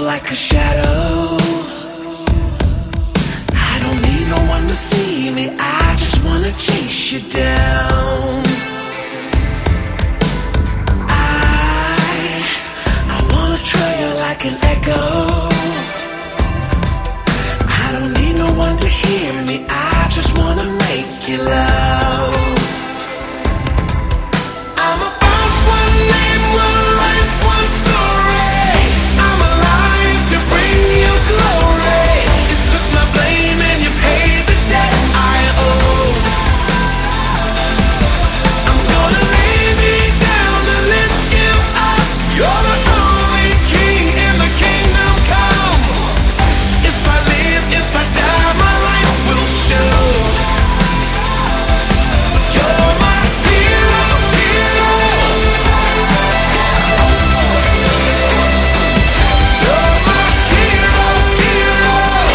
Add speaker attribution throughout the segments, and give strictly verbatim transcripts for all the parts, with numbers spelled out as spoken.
Speaker 1: like a shadow. I don't need no one to see me, I just wanna chase you down. I, I wanna trail you like an echo. I don't need no one to hear me, I just wanna make you loud. I'm about one name, one life, one story. I'm alive to bring you glory. You took my blame and you paid the debt I owe. I'm gonna lay me down and lift you up. You're the only king in the kingdom come. If I live, if I die, my life will show. You're my hero, hero. You're my hero, hero.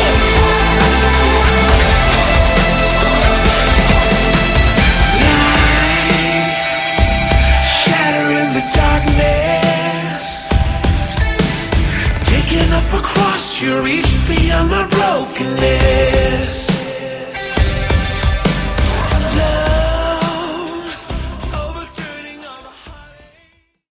Speaker 1: Light shattering the darkness, taking up a cross, you reach beyond my brokenness.